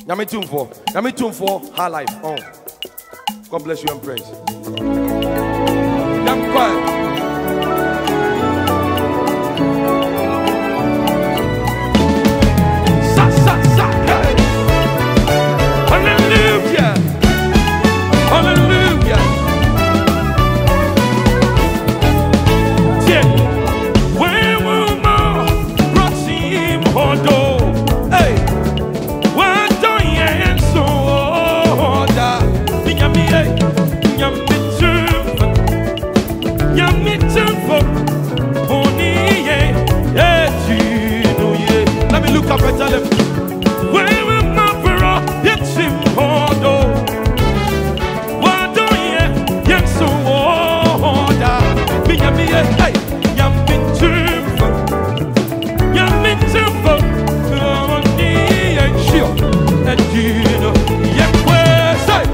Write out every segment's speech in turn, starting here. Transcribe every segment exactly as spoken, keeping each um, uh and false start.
Yami tune for. Yami tune for high life. Oh. God bless you and praise. Yam quiet. Sa sa sa. Hey. Hallelujah. Hallelujah. Yeah. Where will my proxim hodo? Hey. What do you so da? Yami hey. Yami tune. Yami tune for. Honey yeah. Yeah, you know yeah. Let me look up and tell him. Where will my proxim hodo? Hey, yummy too, yummy too, honey and sure, and you know, yeah, where say,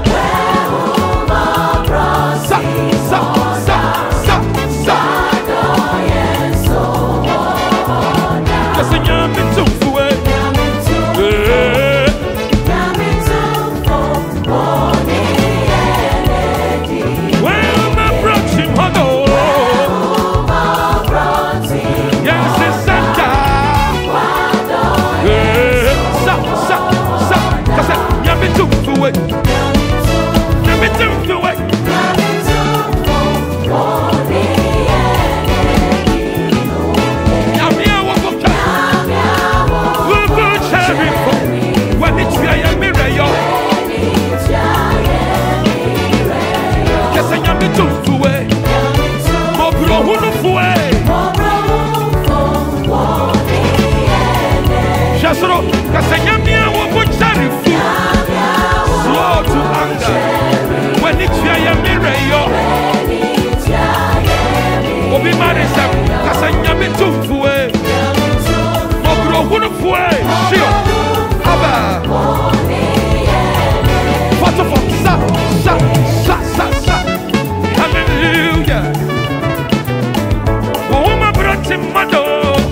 sa sa sa sa sa, cause yummy too for it, yummy too for honey and well, my proxim hodo. Wait. Let me do the way. When it's a mirror, yes, I am the two way. Mobro, who way. Jasro, Casayamia, what charity. Slow to anger. When it's a mirror, Obi Marisa, Casayami two way. Mobro, who way. Sure. Abba. What of sa sa sa sa sa. Hallelujah. Oh, my brother, mother.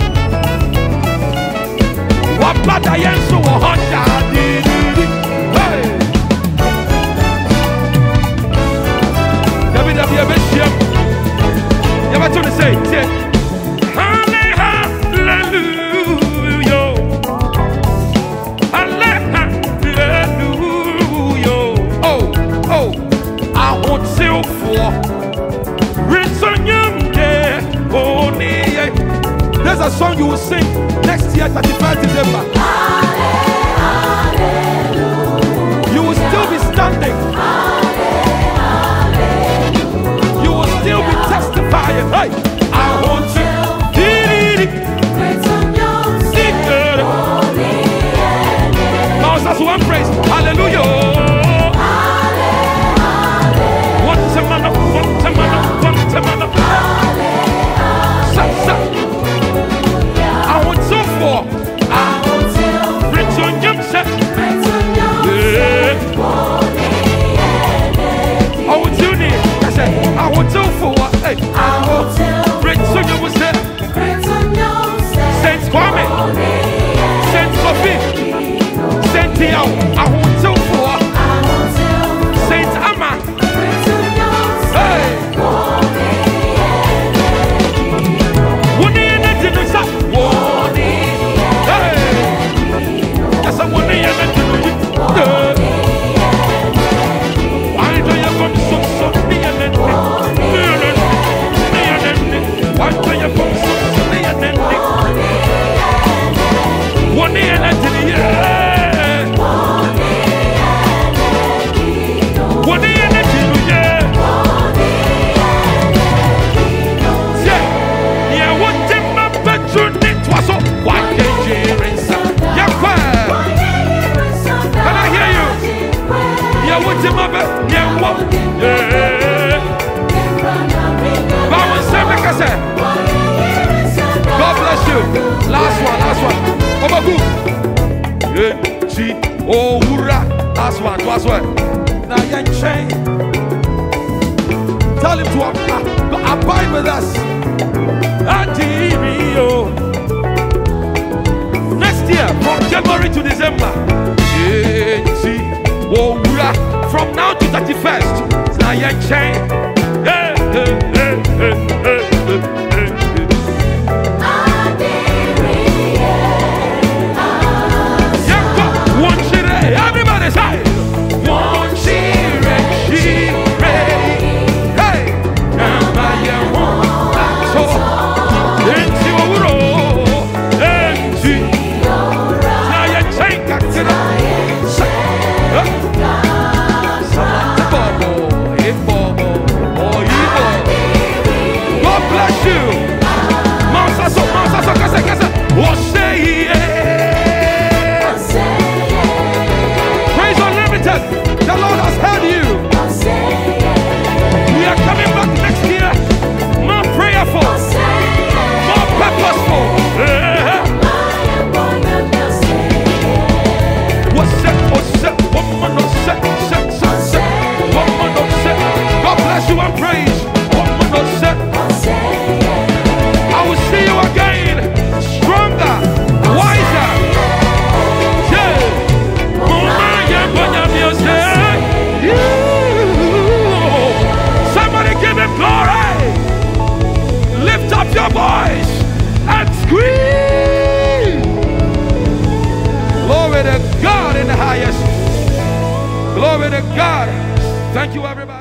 What bad I am so hot. Hey. David, David, David. You have to say, say, hallelujah. There's a song you will sing next year, thirty-first December. You will still be standing. You will still be testifying. Hey, I want you. Now that's one praise. Hallelujah. I want so for I want to return yourself. I want to need. I said I want to for hey I want to return yourself. Saint Kwame, Saint Sophie, Saint Tiao. I want to for Saint Amma. Hey. God bless you. Last one, last one. Obaku. Oh, hurrah. Last one, last one. Now, young chain. Tell him to uh, abide with us. Next year, from January to December. Yeah. Oh, from now to thirty-first. Now you're chain. Hey, hey, hey, hey, hey, hey, hey. Everybody say, one chire, chire. Hey, Namaya won't back so. Enti owuro, enti. Now you change that to the. God bless you. Mansa so, mansa so, kasa kasa. Oh say yeah. Praise Unlimited. The Lord has heard you. We are coming back next year. More prayerful, more purposeful. What's up? What's up? Woman of sex, sex, sex. Woman of sex. God bless you and praise. Woman of sex. I will see you again, stronger, wiser. Yeah. Somebody give him glory. Lift up your voice and scream. Glory to God in the highest. Glory to God. Thank you, everybody.